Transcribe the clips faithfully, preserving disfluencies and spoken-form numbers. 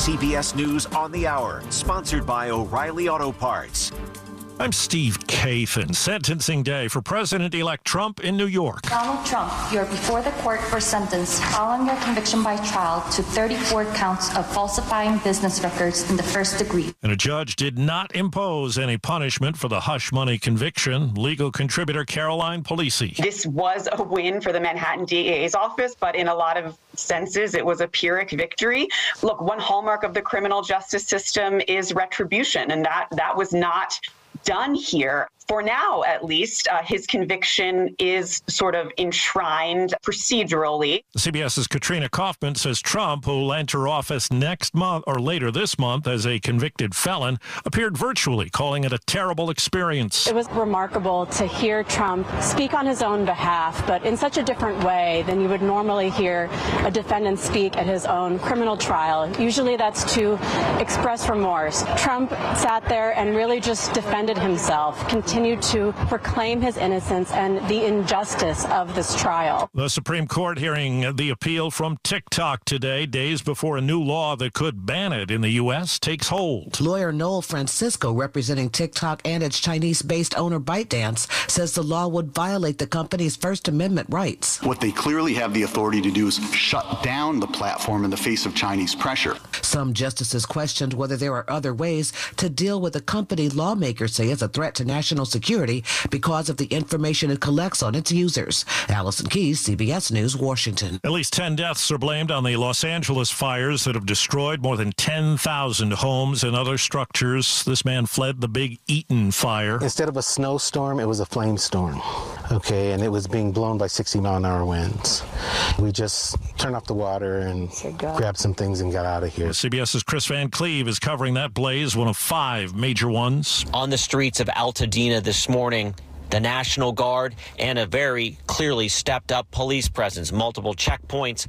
C B S News on the Hour, sponsored by O'Reilly Auto Parts. I'm Steve Kathan. Sentencing day for President-elect Trump in New York. Donald Trump, you're before the court for sentence following your conviction by trial to thirty-four counts of falsifying business records in the first degree. And a judge did not impose any punishment for the hush money conviction. Legal contributor Caroline Polisi. This was a win for the Manhattan D A's office, but in a lot of senses, it was a Pyrrhic victory. Look, one hallmark of the criminal justice system is retribution, and that that was not done here. For now, at least, uh, his conviction is sort of enshrined procedurally. CBS's Katrina Kaufman says Trump, who will enter office next month or later this month as a convicted felon, appeared virtually, calling it a terrible experience. It was remarkable to hear Trump speak on his own behalf, but in such a different way than you would normally hear a defendant speak at his own criminal trial. Usually that's to express remorse. Trump sat there and really just defended himself, continued to proclaim his innocence and the injustice of this trial. The Supreme Court hearing the appeal from TikTok today, days before a new law that could ban it in the U S takes hold. Lawyer Noel Francisco, representing TikTok and its Chinese-based owner ByteDance, says the law would violate the company's First Amendment rights. What they clearly have the authority to do is shut down the platform in the face of Chinese pressure. Some justices questioned whether there are other ways to deal with a company lawmakers say is a threat to national security because of the information it collects on its users. Allison Keyes, C B S News, Washington. At least ten deaths are blamed on the Los Angeles fires that have destroyed more than ten thousand homes and other structures. This man fled the big Eaton fire. Instead of a snowstorm, it was a flame storm. Okay, and it was being blown by sixty mile an hour winds. We just turned off the water and grabbed some things and got out of here. CBS's Chris Van Cleve is covering that blaze, one of five major ones. On the streets of Altadena this morning, the National Guard and a very clearly stepped-up police presence, multiple checkpoints,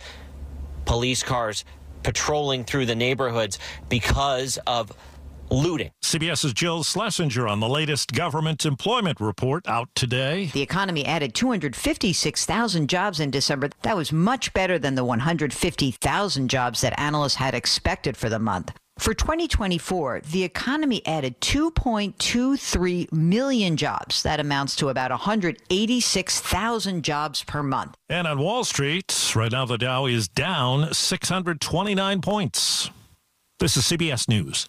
police cars patrolling through the neighborhoods because of looting. CBS's Jill Schlesinger on the latest government employment report out today. The economy added two hundred fifty-six thousand jobs in December. That was much better than the one hundred fifty thousand jobs that analysts had expected for the month. For twenty twenty-four, the economy added two point two three million jobs. That amounts to about one hundred eighty-six thousand jobs per month. And on Wall Street, right now the Dow is down six hundred twenty-nine points. This is C B S News.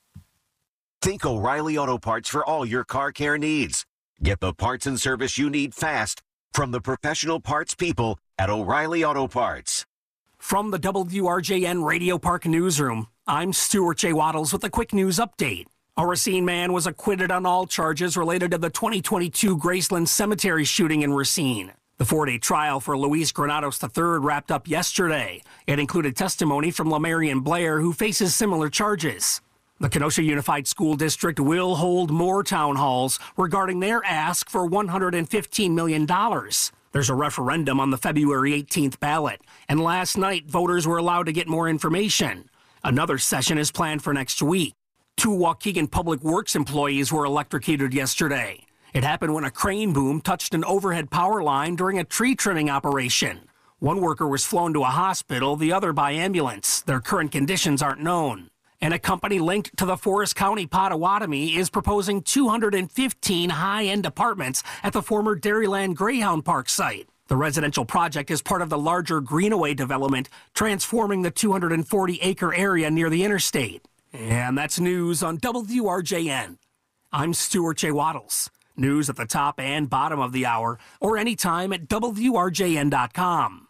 Think O'Reilly Auto Parts for all your car care needs. Get the parts and service you need fast from the professional parts people at O'Reilly Auto Parts. From the W R J N Radio Park Newsroom, I'm Stuart J. Waddles with a quick news update. A Racine man was acquitted on all charges related to the twenty twenty-two Graceland Cemetery shooting in Racine. The four-day trial for Luis Granados the third wrapped up yesterday. It included testimony from Lamarian Blair, who faces similar charges. The Kenosha Unified School District will hold more town halls regarding their ask for one hundred fifteen million dollars. There's a referendum on the February eighteenth ballot, and last night voters were allowed to get more information. Another session is planned for next week. Two Waukegan Public Works employees were electrocuted yesterday. It happened when a crane boom touched an overhead power line during a tree trimming operation. One worker was flown to a hospital, the other by ambulance. Their current conditions aren't known. And a company linked to the Forest County Potawatomi is proposing two hundred fifteen high-end apartments at the former Dairyland Greyhound Park site. The residential project is part of the larger Greenaway development, transforming the two hundred forty acre area near the interstate. And that's news on W R J N. I'm Stuart J. Waddles. News at the top and bottom of the hour, or anytime at W R J N dot com.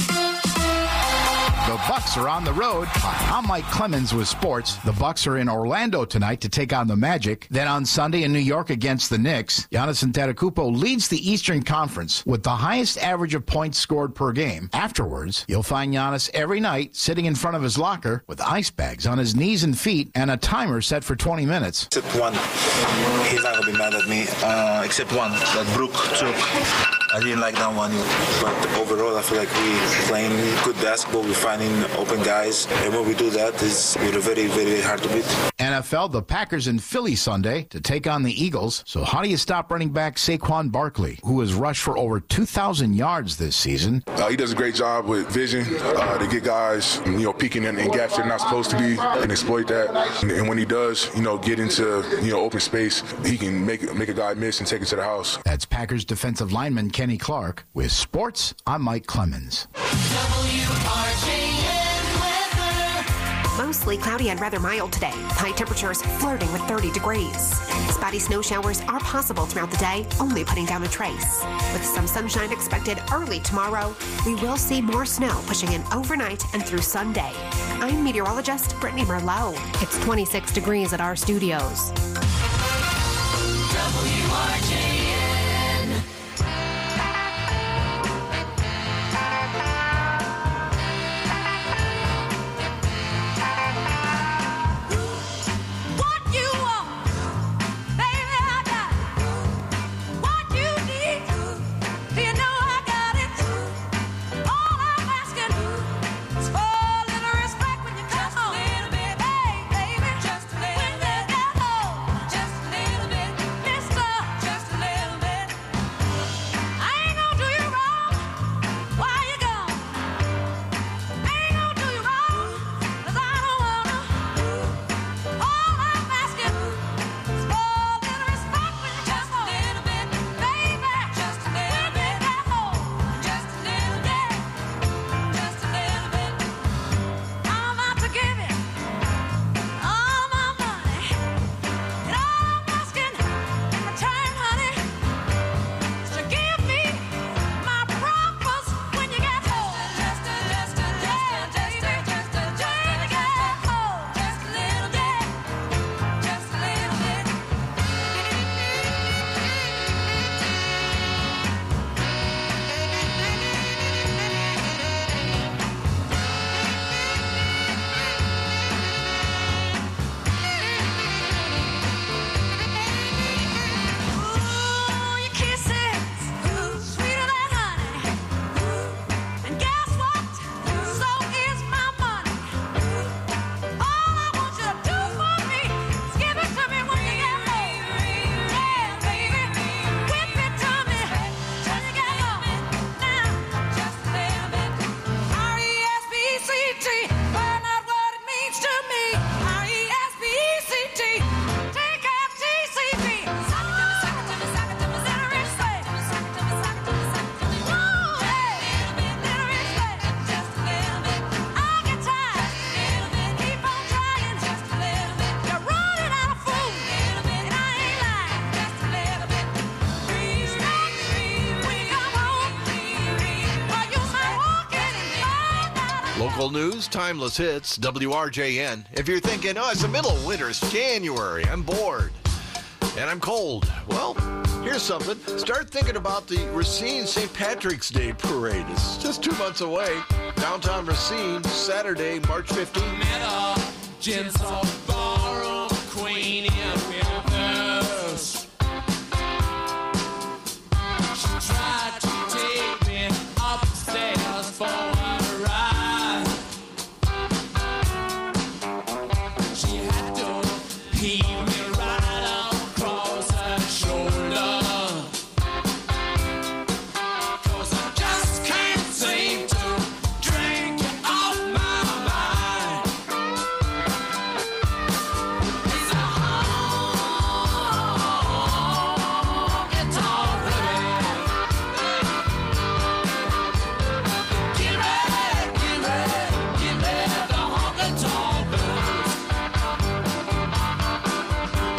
The Bucks are on the road. I'm Mike Clemens with sports. The Bucks are in Orlando tonight to take on the Magic. Then on Sunday in New York against the Knicks. Giannis Antetokounmpo leads the Eastern Conference with the highest average of points scored per game. Afterwards, you'll find Giannis every night sitting in front of his locker with ice bags on his knees and feet and a timer set for twenty minutes. Except one. He's not going to be mad at me. Uh, except one that Brook took. I didn't like that one. But overall, I feel like we playing good basketball. We're finding open guys. And when we do that, it's we're very, very hard to beat. N F L, the Packers in Philly Sunday to take on the Eagles. So how do you stop running back Saquon Barkley, who has rushed for over two thousand yards this season? Uh, he does a great job with vision uh, to get guys, you know, peeking in, in gaps they're not supposed to be and exploit that. And, and when he does, you know, get into, you know, open space, he can make make a guy miss and take it to the house. That's Packers defensive lineman Kenny Clark. With sports, I'm Mike Clemens. W R J N weather. Mostly cloudy and rather mild today. High temperatures flirting with thirty degrees. Spotty snow showers are possible throughout the day, only putting down a trace. With some sunshine expected early tomorrow, we will see more snow pushing in overnight and through Sunday. I'm meteorologist Brittany Merlot. It's twenty-six degrees at our studios. W R J N. Local news, timeless hits, W R J N. If you're thinking, oh, it's the middle of winter, it's January, I'm bored, and I'm cold. Well, here's something. Start thinking about the Racine Saint Patrick's Day Parade. It's just two months away. Downtown Racine, Saturday, March fifteenth. Queen in Memphis. She tried to take me upstairs for a ride. She had to heave me right across her shoulder. 'Cause I just can't seem to drink you off my mind. It's a honky tonk baby. Get ready, get ready, get ready, the honky tonk blues.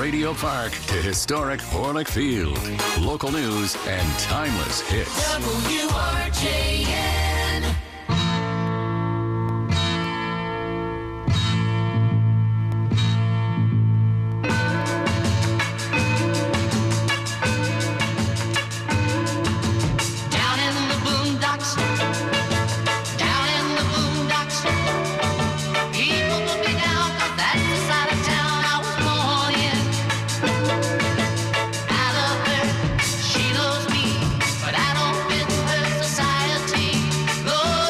Radio Park to historic Orlick Field. Local news and timeless hits. W R J N. Down in the boondocks, down in the boondocks, people put me down 'cause that's the side of town I was born in. I love her, she loves me, but I don't fit her society. Lord,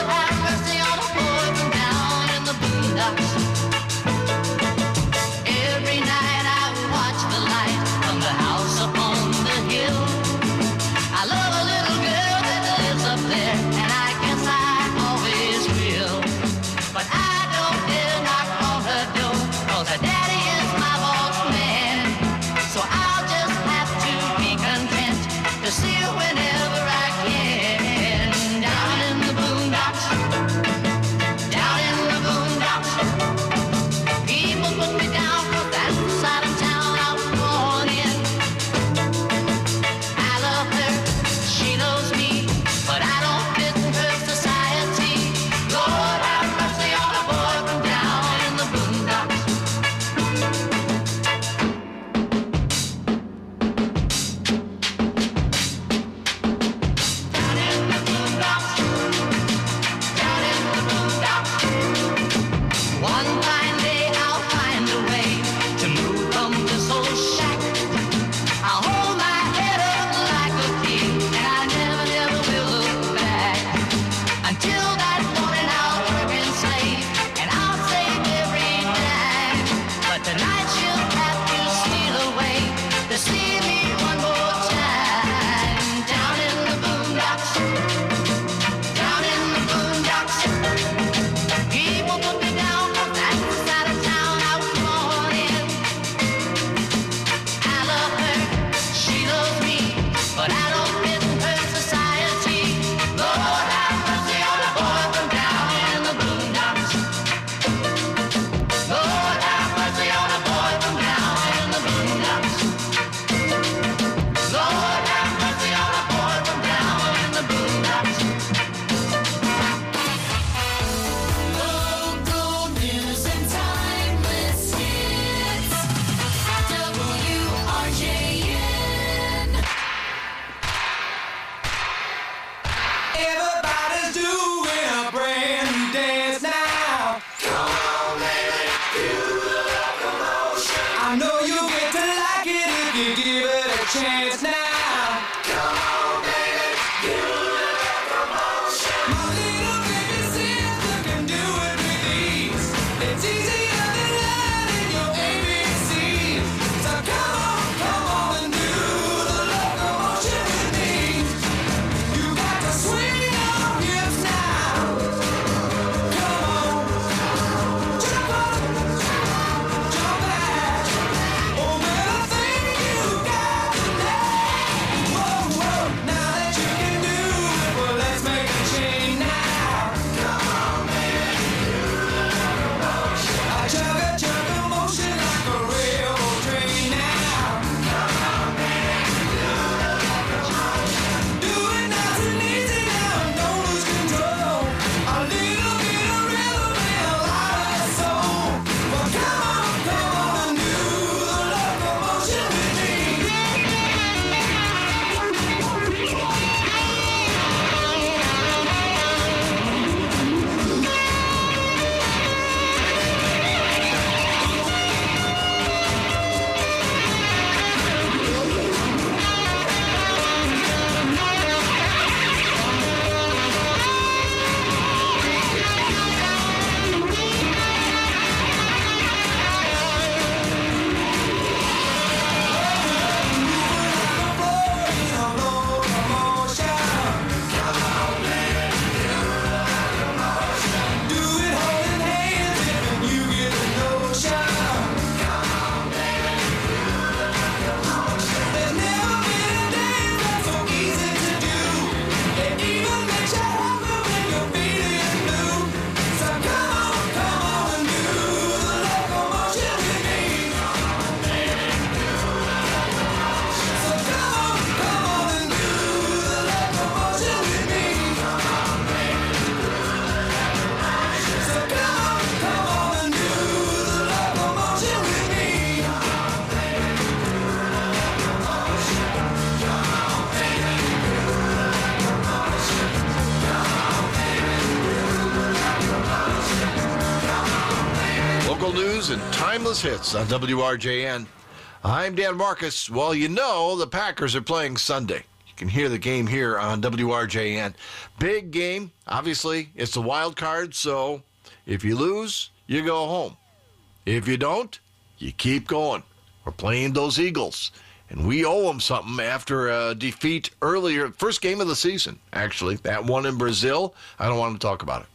news and timeless hits on W R J N. I'm Dan Marcus. Well, you know the Packers are playing Sunday. You can hear the game here on W R J N. Big game. Obviously, it's the wild card, so if you lose, you go home. If you don't, you keep going. We're playing those Eagles, and we owe them something after a defeat earlier, first game of the season, actually. That one in Brazil, I don't want to talk about it.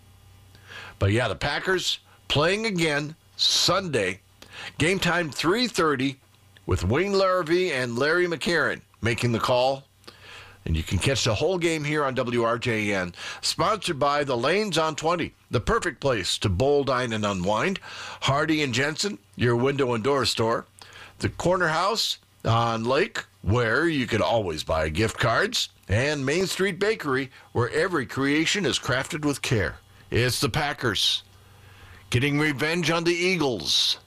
But yeah, the Packers playing again Sunday. Game time three thirty with Wayne Larrivee and Larry McCarron making the call. And you can catch the whole game here on W R J N. Sponsored by the Lanes on twenty, the perfect place to bowl, dine, and unwind. Hardy and Jensen, your window and door store. The Corner House on Lake, where you can always buy gift cards. And Main Street Bakery, where every creation is crafted with care. It's the Packers getting revenge on the Eagles.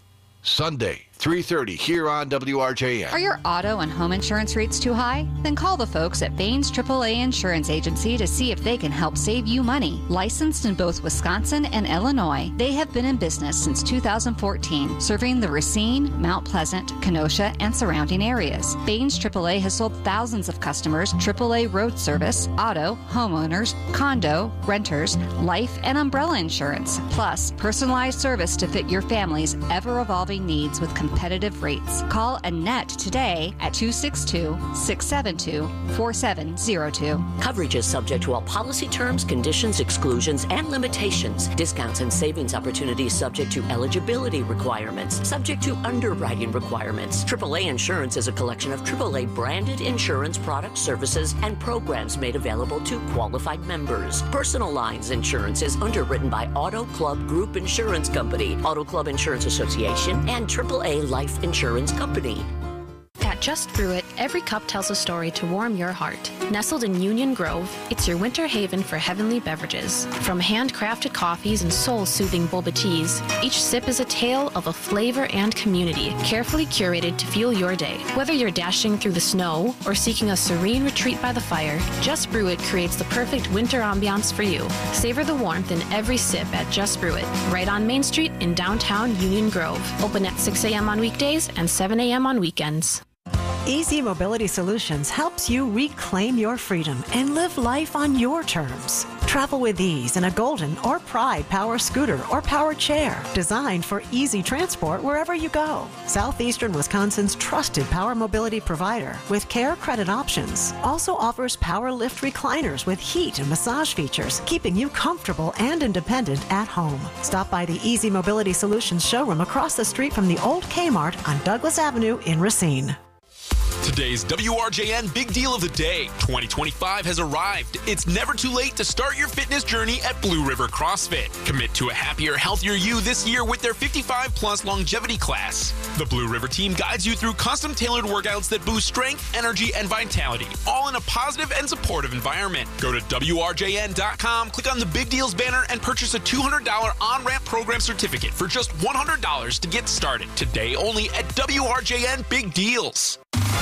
Sunday, three thirty, here on W R J N. Are your auto and home insurance rates too high? Then call the folks at Baines triple A Insurance Agency to see if they can help save you money. Licensed in both Wisconsin and Illinois, they have been in business since two thousand fourteen, serving the Racine, Mount Pleasant, Kenosha, and surrounding areas. Baines triple A has sold thousands of customers triple A road service, auto, homeowners, condo, renters, life, and umbrella insurance, plus personalized service to fit your family's ever-evolving needs with competitive rates. Call Annette today at two six two, six seven two, four seven zero two. Coverage is subject to all policy terms, conditions, exclusions, and limitations. Discounts and savings opportunities subject to eligibility requirements, subject to underwriting requirements. triple A Insurance is a collection of triple A branded insurance products, services, and programs made available to qualified members. Personal Lines Insurance is underwritten by Auto Club Group Insurance Company, Auto Club Insurance Association, and triple A Life Insurance Company. At Just Brew It, every cup tells a story to warm your heart. Nestled in Union Grove, it's your winter haven for heavenly beverages. From handcrafted coffees and soul-soothing boba teas, each sip is a tale of a flavor and community, carefully curated to fuel your day. Whether you're dashing through the snow or seeking a serene retreat by the fire, Just Brew It creates the perfect winter ambiance for you. Savor the warmth in every sip at Just Brew It, right on Main Street in downtown Union Grove. Open at six a.m. on weekdays and seven a.m. on weekends. Easy Mobility Solutions helps you reclaim your freedom and live life on your terms. Travel with ease in a Golden or Pride power scooter or power chair, designed for easy transport wherever you go. Southeastern Wisconsin's trusted power mobility provider with care credit options also offers power lift recliners with heat and massage features, keeping you comfortable and independent at home. Stop by the Easy Mobility Solutions showroom across the street from the old Kmart on Douglas Avenue in Racine. Today's W R J N Big Deal of the Day. twenty twenty-five has arrived. It's never too late to start your fitness journey at Blue River CrossFit. Commit to a happier, healthier you this year with their fifty-five plus longevity class. The Blue River team guides you through custom-tailored workouts that boost strength, energy, and vitality, all in a positive and supportive environment. Go to W R J N dot com, click on the Big Deals banner, and purchase a two hundred dollars on-ramp program certificate for just one hundred dollars to get started. Today only at W R J N Big Deals.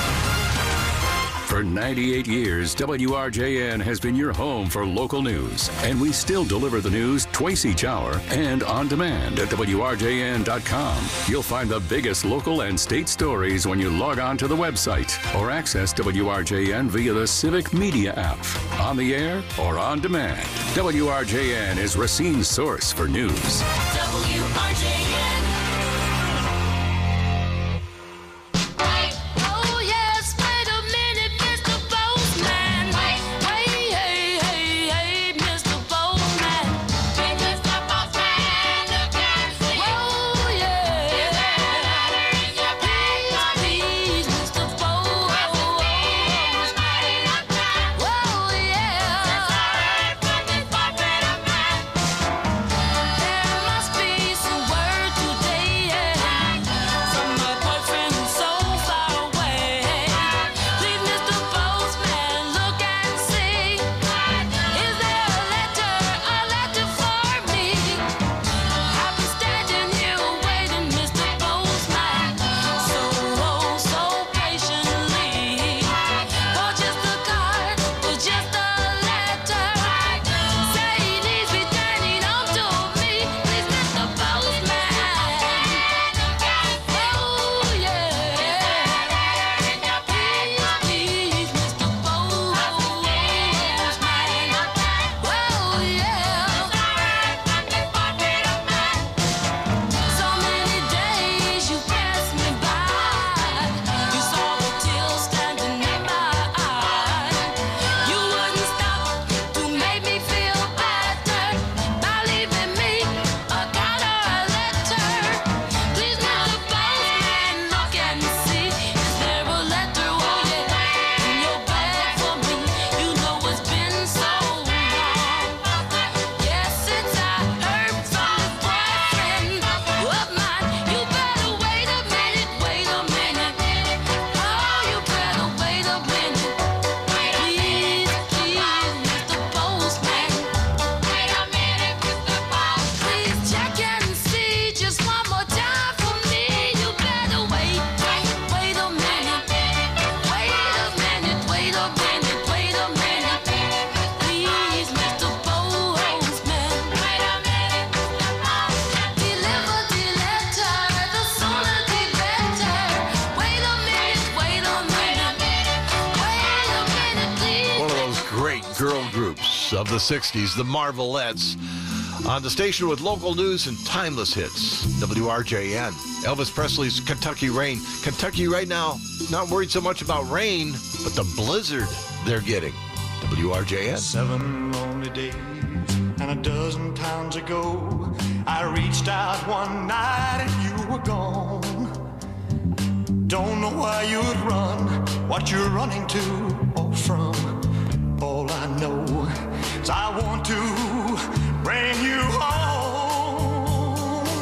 For ninety-eight years, W R J N has been your home for local news, and we still deliver the news twice each hour and on demand at W R J N dot com. You'll find the biggest local and state stories when you log on to the website or access W R J N via the Civic Media app, on the air or on demand. W R J N is Racine's source for news. W R J N. Be girl groups of the sixties, the Marvelettes, on the station with local news and timeless hits. W R J N. Elvis Presley's Kentucky Rain. Kentucky right now, not worried so much about rain, but the blizzard they're getting. W R J N. Seven lonely days and a dozen times ago, I reached out one night and you were gone. Don't know why you'd run, what you're running to or from. All I know is I want to bring you home.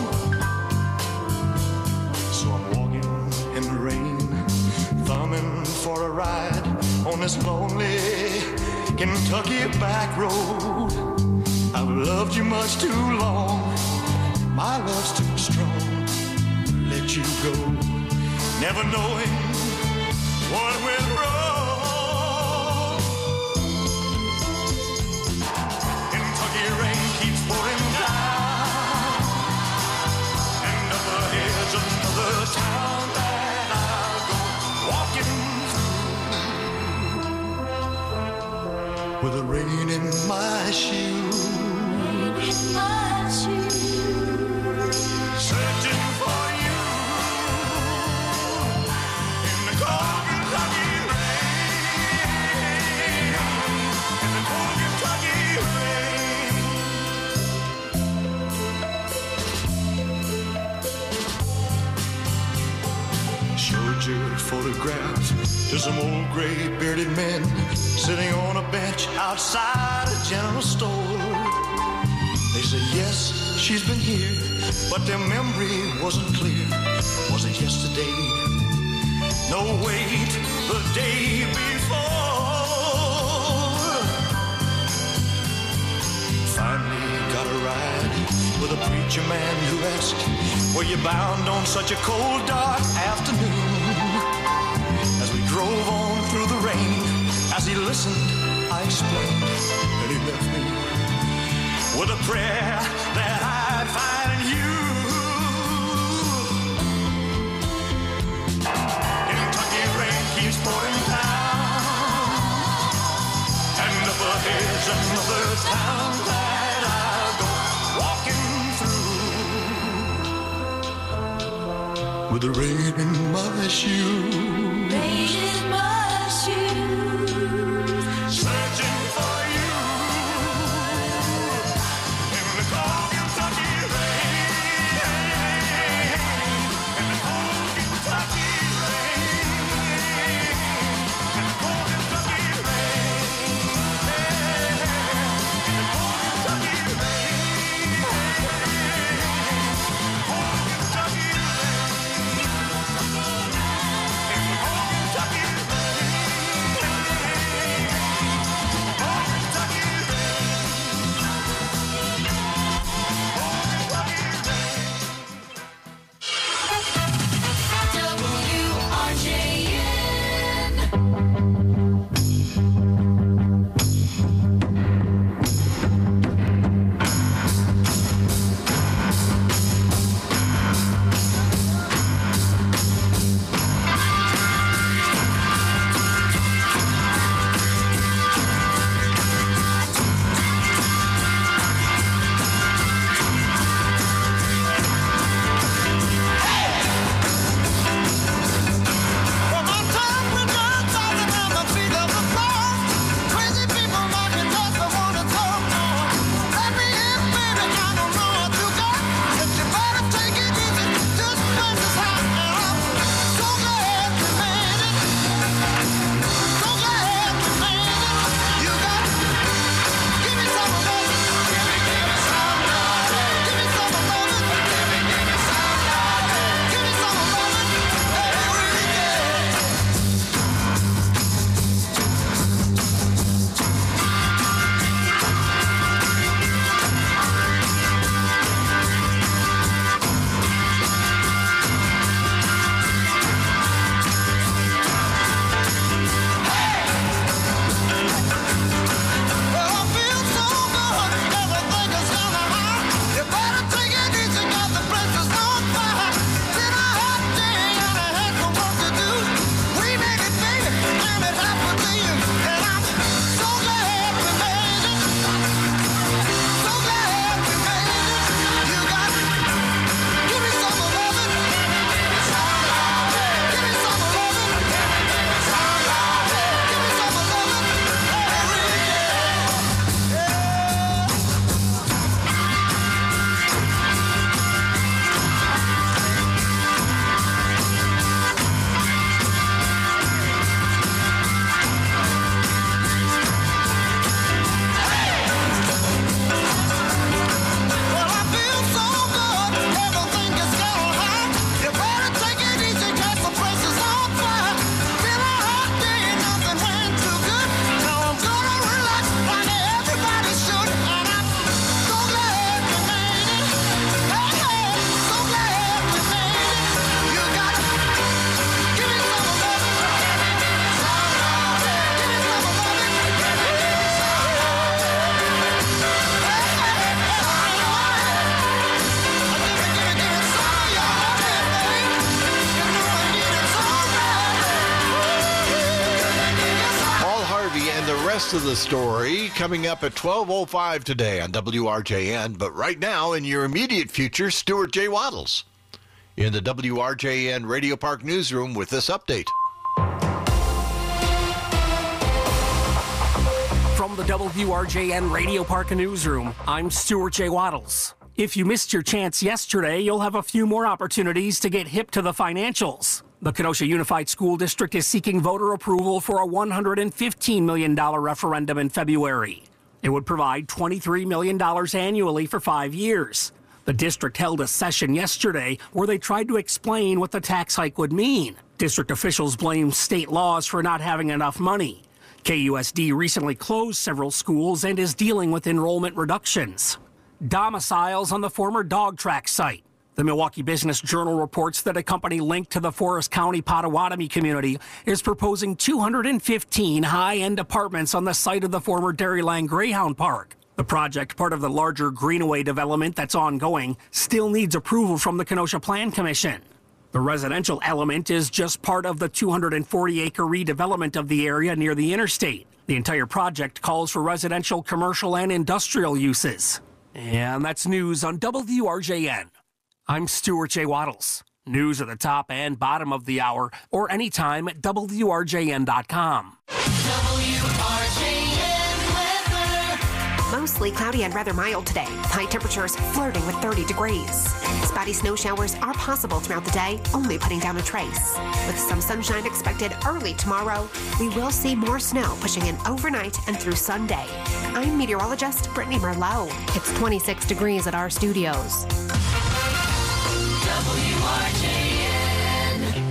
So I'm walking in the rain, thumbing for a ride on this lonely Kentucky back road. I've loved you much too long, my love's too strong to let you go, never knowing what went wrong. Kentucky rain keeps pouring down, and up ahead's another town that I'll go walking through, with the rain in my shoes, rain in my shoes, searching for you in the cold Kentucky rain, in the cold Kentucky rain. Showed your photograph to some old gray bearded men sitting on a bench outside a general store. They said, yes, she's been here, but their memory wasn't clear. Was it yesterday? No, wait, the day before. Finally got a ride with a preacher man who asked, were you bound on such a cold, dark afternoon? As we drove on through the rain, as he listened, I explained, and he left me with a prayer that I'd find in you. Kentucky rain keeps pouring down, and up ahead's another town that I'll go walking through, with the rain in my shoes, rain in my shoes, searching for you. Kentucky rest of the story coming up at twelve oh five today on W R J N. But right now, in your immediate future, Stuart J. Waddles in the W R J N Radio Park newsroom with this update. From the W R J N Radio Park newsroom, I'm Stuart J. Waddles. If you missed your chance yesterday, you'll have a few more opportunities to get hip to the financials. The Kenosha Unified School District is seeking voter approval for a one hundred fifteen million dollars referendum in February. It would provide twenty-three million dollars annually for five years. The district held a session yesterday where they tried to explain what the tax hike would mean. District officials blamed state laws for not having enough money. K U S D recently closed several schools and is dealing with enrollment reductions. Domiciles on the former dog track site. The Milwaukee Business Journal reports that a company linked to the Forest County Potawatomi community is proposing two hundred fifteen high-end apartments on the site of the former Dairyland Greyhound Park. The project, part of the larger Greenaway development that's ongoing, still needs approval from the Kenosha Plan Commission. The residential element is just part of the two hundred forty acre redevelopment of the area near the interstate. The entire project calls for residential, commercial, and industrial uses. And that's news on W R J N. I'm Stuart J. Waddles. News at the top and bottom of the hour, or anytime at W R J N dot com. W R J N weather. Mostly cloudy and rather mild today. High temperatures flirting with thirty degrees. Spotty snow showers are possible throughout the day, only putting down a trace. With some sunshine expected early tomorrow, we will see more snow pushing in overnight and through Sunday. I'm meteorologist Brittany Merlot. It's twenty-six degrees at our studios. W R J N.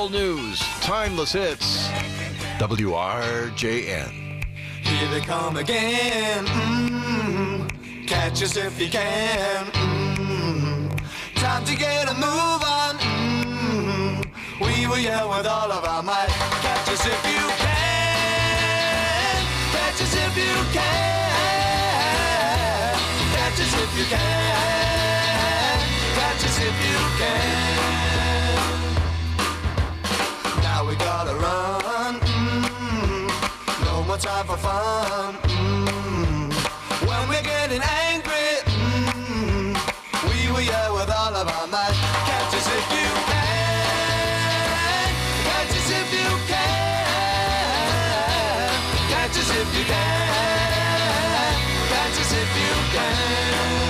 Local news, timeless hits, W R J N. Here they come again. Mm-hmm. Catch us if you can. Mm-hmm. Time to get a move on. Mm-hmm. We will yell with all of our might. Catch us if you can. Catch us if you can. Catch us if you can. Catch us if you can. Now we gotta run. Mm-hmm. No more time for fun. Mm-hmm. When we're getting angry, mm-hmm. we will yell with all of our might. Catch us if you can. Catch us if you can. Catch us if you can. Catch us if you can.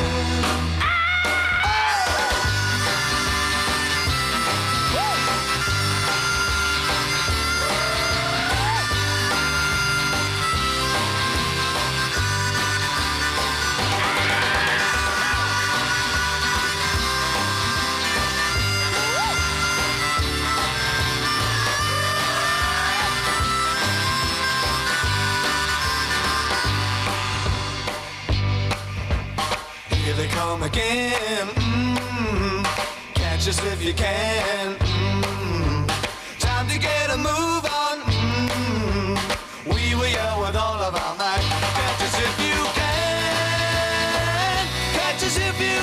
Come again. Mm-hmm. Catch us if you can. Mm-hmm. Time to get a move on. Mm-hmm. We will yell with all of our might. Catch us if you can. Catch us if you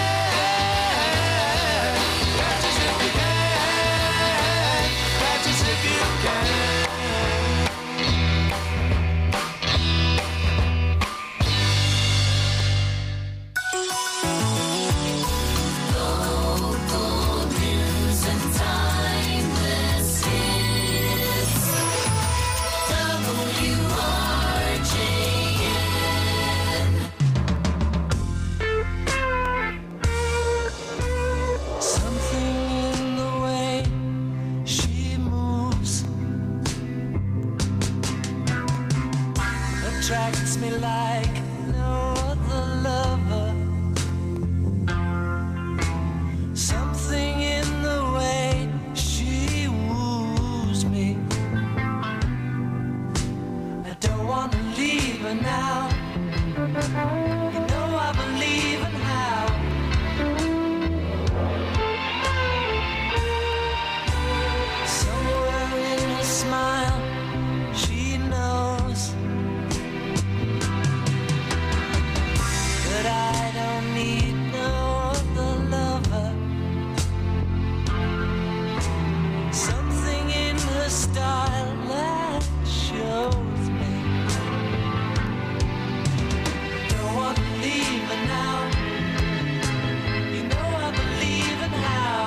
can. Catch us if you can. Catch us if you can. Attracts me like no other lover. Something in the way she woos me. I don't want to leave her now. You know I believe in how. Somewhere in her smile, she knows that I don't need no other lover. Something in her style that shows me. Don't want to leave her now. You know I believe in how.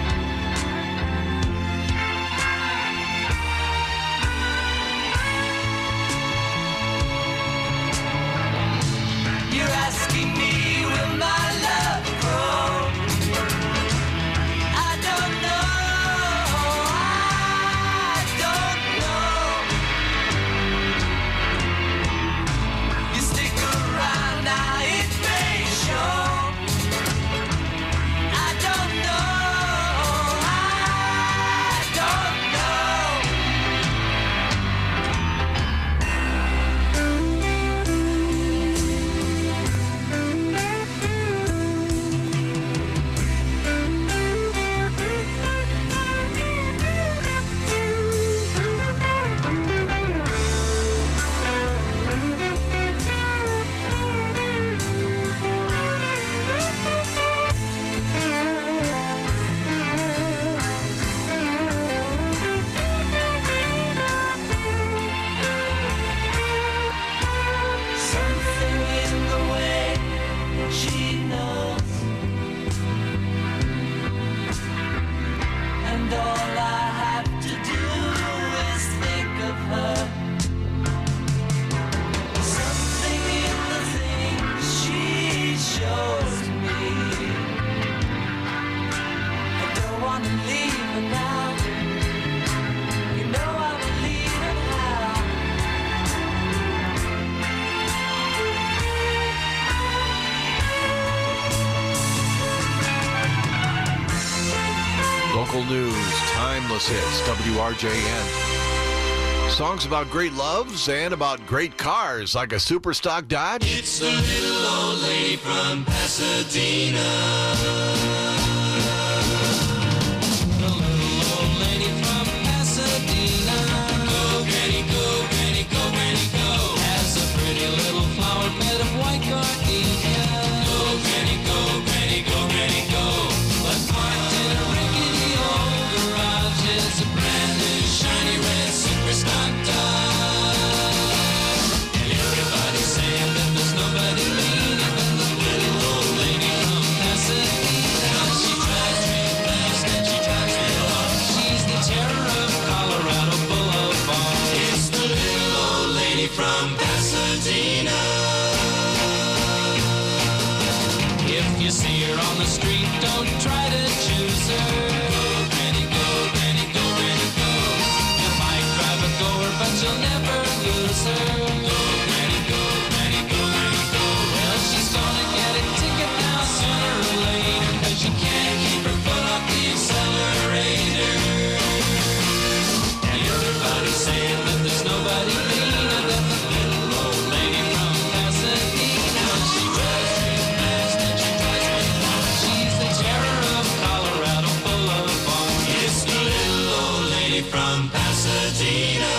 You're asking me, will my love grow? I don't know, I don't know. You stick around now, it may show. I don't know, I don't something in the way she knows. And all I have to do is think of her. Something in the things she shows me. I don't want to leave her now. You know I believe in how. Local news, timeless hits, W R J N. Songs about great loves and about great cars, like a super stock Dodge. It's the little old lady from Pasadena. The little old lady from Pasadena. Go, Granny, go, Granny, go, Granny, go. Has a pretty little flower bed of white gardenia. Go, Granny, go, Granny, go, Granny, go. But parked in a rickety old garage is a brand new shiny red super stock Dodge. And everybody's saying that there's nobody meaner than the little old lady from Pasadena. She drives real fast and she drives real hard. She's the terror of Colorado Boulevard. It's the little old lady from Pasadena. If you see her on the street, don't try to choose her. Go, Granny, go, Granny, go, Granny, go. You might drive a goer, but you'll never lose her. Go, Granny, go, Granny, go, Granny, go. Well, she's gonna get a ticket now sooner or later, 'cause you can't keep her foot off the accelerator. And everybody's saying that there's nobody meaner than the little old lady from Pasadena. She drives real fast and she drives real hard. She's the terror of Colorado Boulevard. It's the little old lady from Pasadena.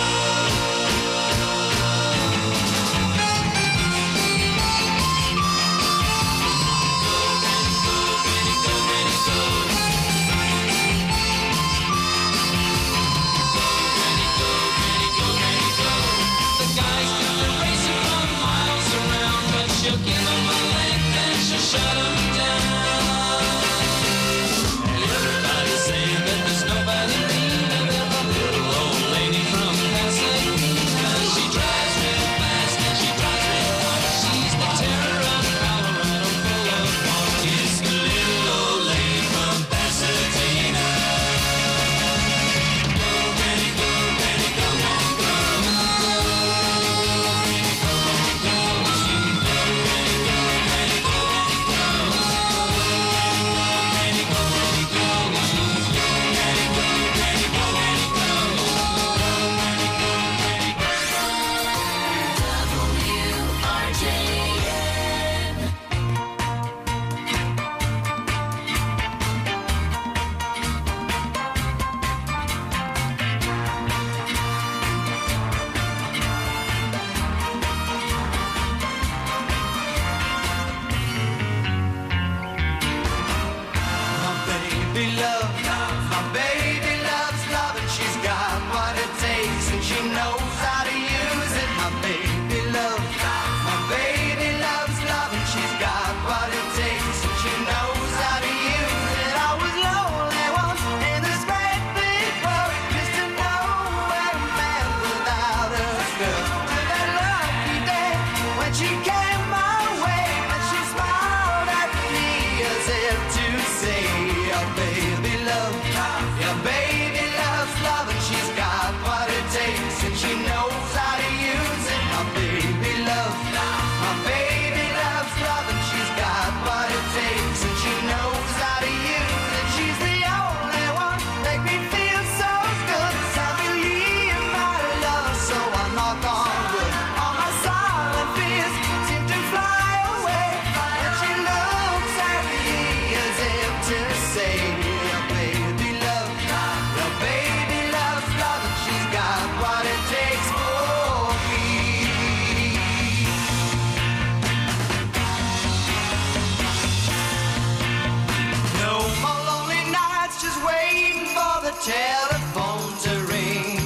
The guys think they're racing from miles around, but she'll give them a length and she'll shut them down. And everybody's saying that there's nobody meaner than the little old lady from Pasadena. She drives real fast and she drives real hard. She's the terror of Colorado Boulevard. It's the little old lady from Pasadena. Go, Granny, go, Granny, go, Granny, go. My baby loves, my baby loves love, and she's got what it takes, and she knows how to use it. My baby loves, my baby loves love, and she's got what it takes, and she knows how to use it. I was lonely once in this great big world, just to know where a man without a girl. To that lucky day when she came my way, and she smiled at me as if to say, your baby love, your baby loves love, and she's got what it takes, and she knows how to use it. My baby loves, my baby loves love, and she's got what it takes, and she knows how to use it. She's the only one make me feel so good. I believe my love, so I knock on wood. All my silent fears seem to fly away, and she looks at me as if to say, your baby love, your baby loves love, and she's got what it takes for me. No more lonely nights just waiting for the telephone to ring.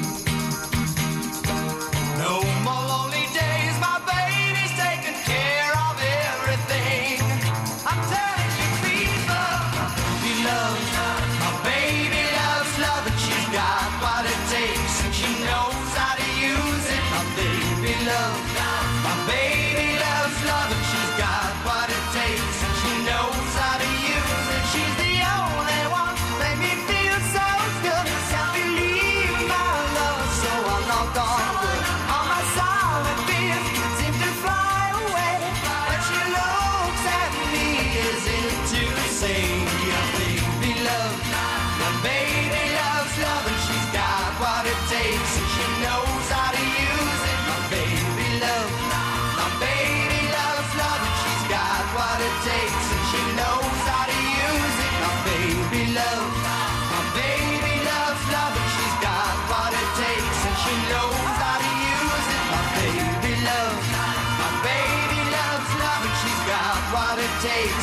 No more lonely days, my baby's taking care of everything. I'm telling you, people, we love, my baby loves love, and she's got what it takes, and she knows how to use it. My baby loves, my baby loves love, and she's got what it takes, and she knows how to use it. She's the only one make me feel so good. Can't believe my love, so I knocked on wood. All my silent fears seem to fly away, but she looks at me as if to say, your baby love, your baby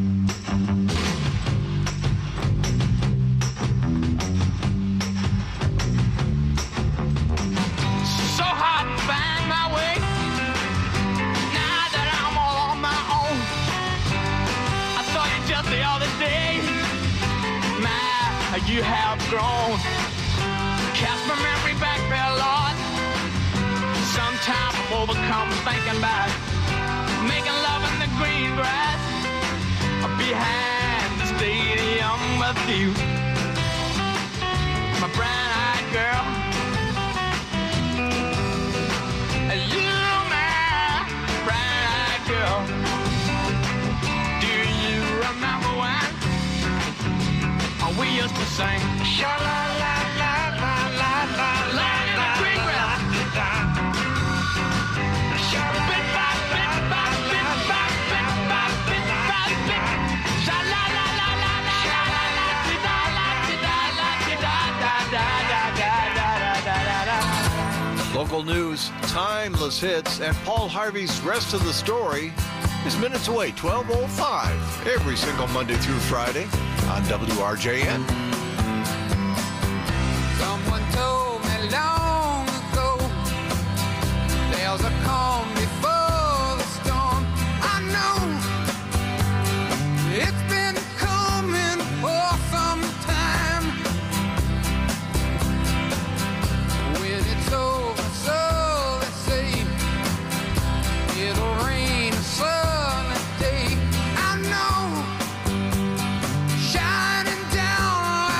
So hard to find my way. Now that I'm all on my own. I saw you just the other day. My, you have grown. Cast my memory back there, Lord. Sometimes I'm overcome thinking about making love in the green grass behind the stadium with you, my brown-eyed girl. You, my brown-eyed girl. Do you remember when we used to sing? Sha-la-la-la-la-la-la-la, lying in the green grass. Local news, timeless hits, and Paul Harvey's Rest of the Story is minutes away, twelve oh five, every single Monday through Friday on W R J N. Someone told me long ago there's a calm before the storm. I know it's been coming for some time. When it's over, so they say it'll rain a sunny day. I know shining down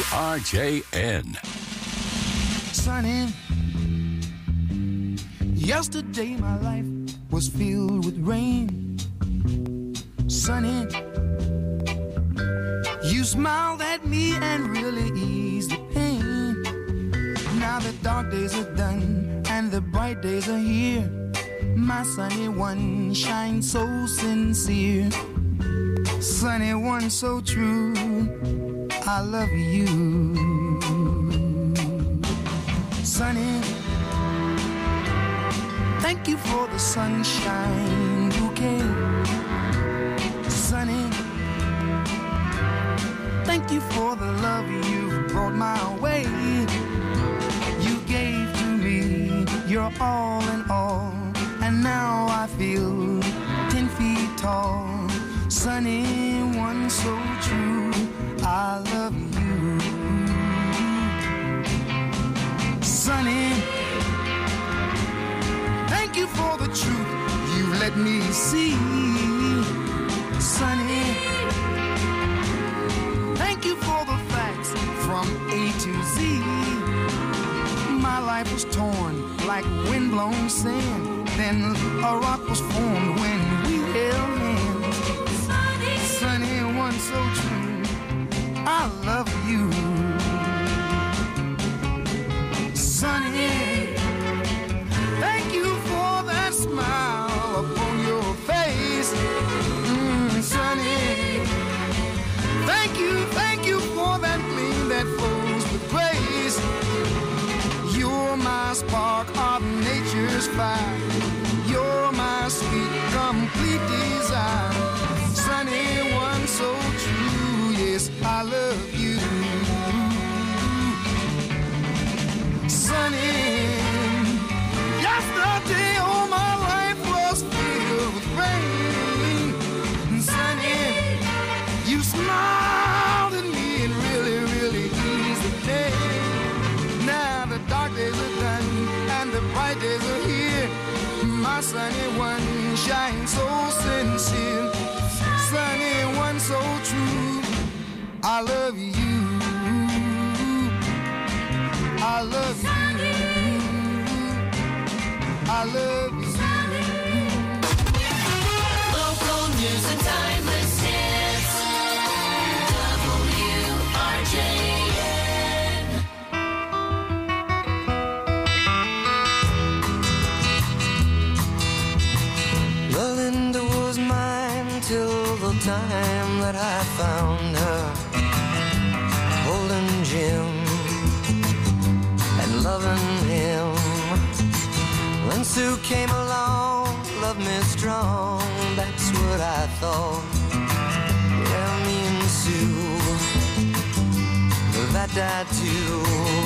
R J N. Sunny, yesterday my life was filled with rain. Sunny, you smiled at me and really eased the pain. Now the dark days are done and the bright days are here. My sunny one shines so sincere. Sunny one so true, I love you. Sunny, thank you for the sunshine bouquet. Sunny, thank you for the love you brought my way. You gave to me your all in all, and now I feel ten feet tall. Sunny one so true, I love you. Sunny, thank you for the truth you let me see. Sunny, thank you for the facts from A to Z. My life was torn like windblown sand, then a rock was formed when we held hands. Sunny, Sunny one so true, I love you. Sunny, thank you for that smile upon your face. Mm, Sunny, thank you, thank you for that gleam that flows with grace. You're my spark of nature's fire. You're my sweet, complete desire. Sunny one so true, yes, I love you. Sunny, yesterday all my life was filled with rain. Sunny, you smiled at me and really, really eased the day. Now the dark days are done and the bright days are here. My sunny one shines so sincere. Sunny one so true, I love you. I love you. I love you. Local news and timeless hits. W R J N. Linda was mine till the time that I found her, holding Jim and loving him. When Sue came along, loved me strong, that's what I thought. Yeah, me and Sue, that died too.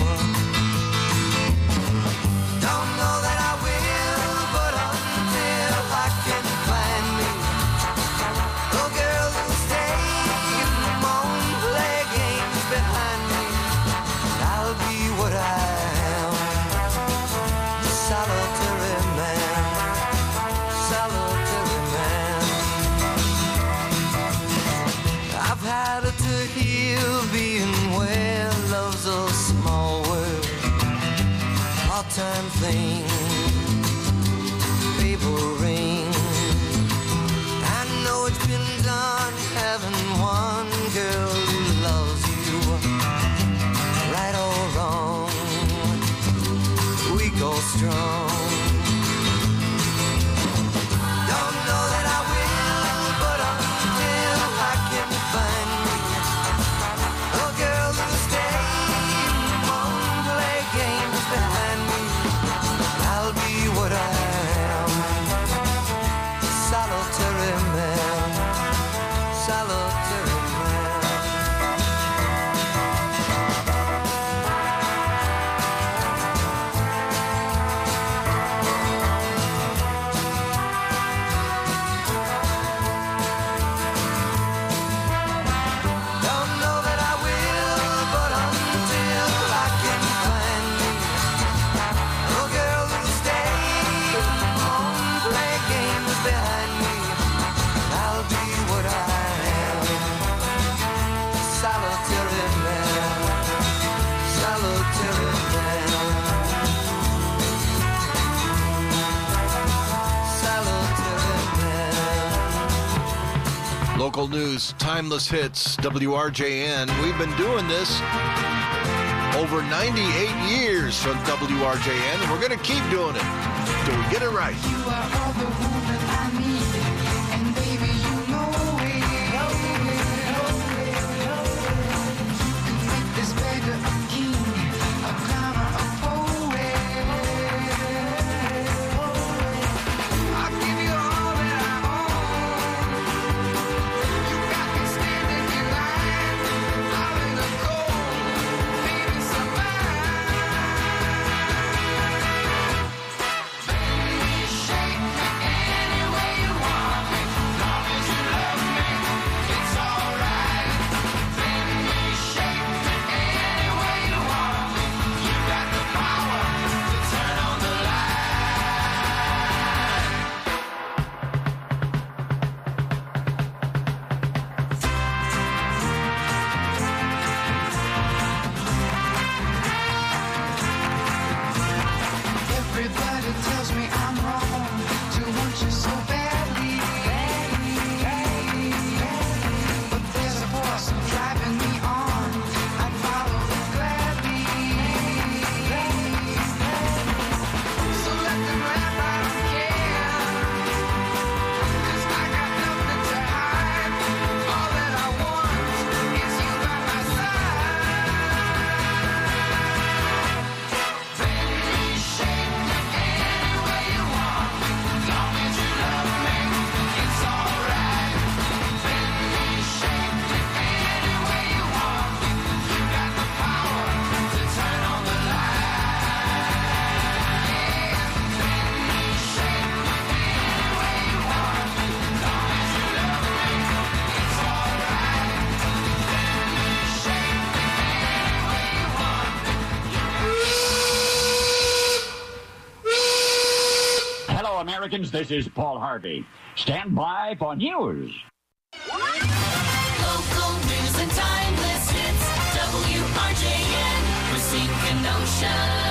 Don't know that I will, but until I can find me a girl who'll stay and won't play games behind me, I'll be what I am, a solitary man, solitary man. I've had it to heal being where love's a small world, part-time thing, paper ring. I know it's been done having one girl who loves you, right or wrong, weak or strong. Don't know that I will, but until I can find me a girl who'll stay and won't play games behind me, Local news, timeless hits, W R J N. We've been doing this over ninety-eight years from W R J N, and we're going to keep doing it till we get it right. You are all the woman I need, and baby, you know it. You make this beggar a king, a clowner, a poet. I'll give you all that I own. You got me standing in line, out in the cold, baby, somebody. Baby, shake me any way you want me, long as you love me, it's alright. Baby, shake me any way you want me, you got the power to turn on the light. Everybody tells me I'm wrong to want you so badly, but there's a force driving me on. I'd follow it gladly. So let them laugh, I don't care, 'cause I got nothing to hide. All that I want is you by my side. Baby, shake me any way you want me, long as you love me, it's alright. Baby, shake me any way you want me, you got the power to turn on the light. Baby, shake me any way you want me, long as you love me, it's alright. Baby, shake me any way you want me, you Hello, Americans. This is Paul Harvey. Stand by for news. Local news and timeless hits, W R J N, we're sinking ocean.